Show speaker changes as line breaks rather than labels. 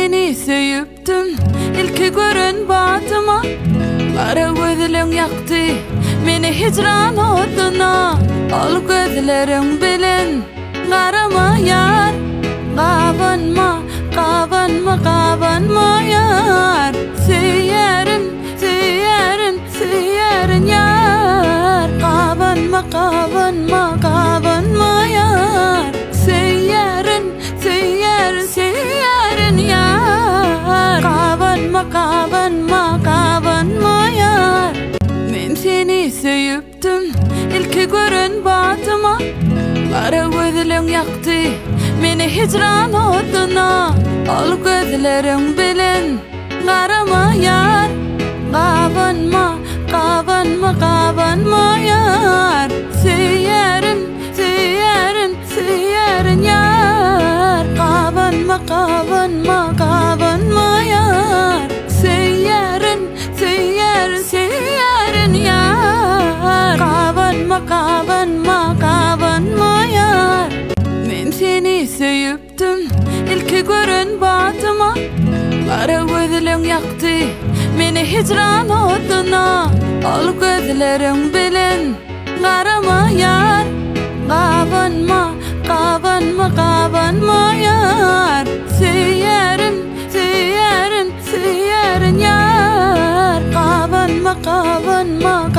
seni söyüptüm ilki görün batıma. Kara gözlerin yaktı meni hicran oduna. Al gözlerin bilen karama yar. Kabanma, kabanma, kabanma yar. Söylerin, söylerin, söylerin yar. Kabanma, kabanma, kabanma yar. Söylerin, söylerin, söylerin yar. Kabanma, kabanma, kabanma yar. Men seni söyüptüm ilki görün batıma. Kara gözlerin yaktı meni hicran oduna. Al gözlerin bilen karama yar. Kabanma, kabanma, kabanma yar. Söylerin, söylerin, söylerin yar. Kabanma, kabanma, kabanma yar. Söylerin, söylerin, söylerin yar. Kabanma, kabanma, kabanma yar. Men seni söyüptüm ilki görün batıma. Kara gözlerin yaktı meni hicran oduna. Al gözlerin bilen karama yar. Kabanma, kabanma, kabanma yar. Söylerin, söylerin, söylerin yar. Kabanma, kabanma,